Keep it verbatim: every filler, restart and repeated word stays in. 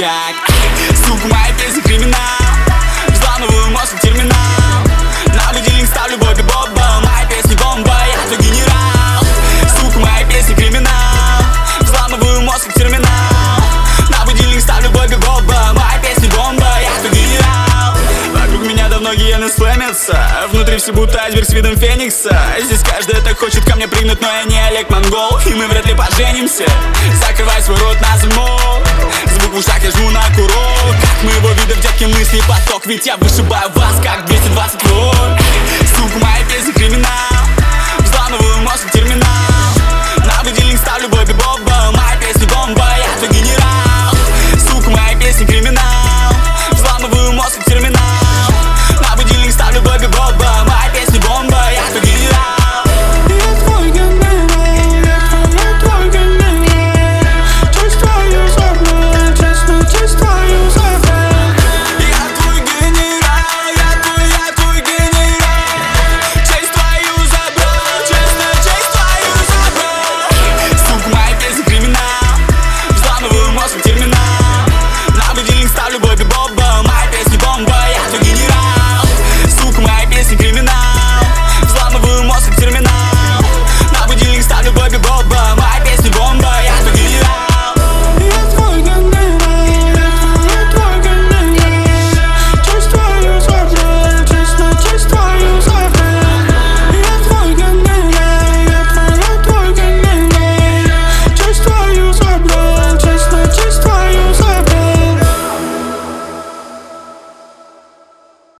рычаг. Сука, моя песня криминал, взламываю мозг как терминал. На будильник ставлю Бобби Боба, моя песня бомба, я твой генерал. Сука, моя песня криминал, взламываю мозг как терминал. На будильник ставлю Бобби Боба, моя песня бомба, я твой генерал. Вокруг меня давно гиены слэмятся, внутри все будто айсберг с видом феникса. Здесь каждый так хочет ко мне прыгнуть, но я не Олег Монгол, и мы вряд ли поженимся. Закрывай свой рот на замок, звук в ушах я жму на курок. Как моего вида в детке мысли поток, ведь я вышибаю вас как двести двадцать вольт.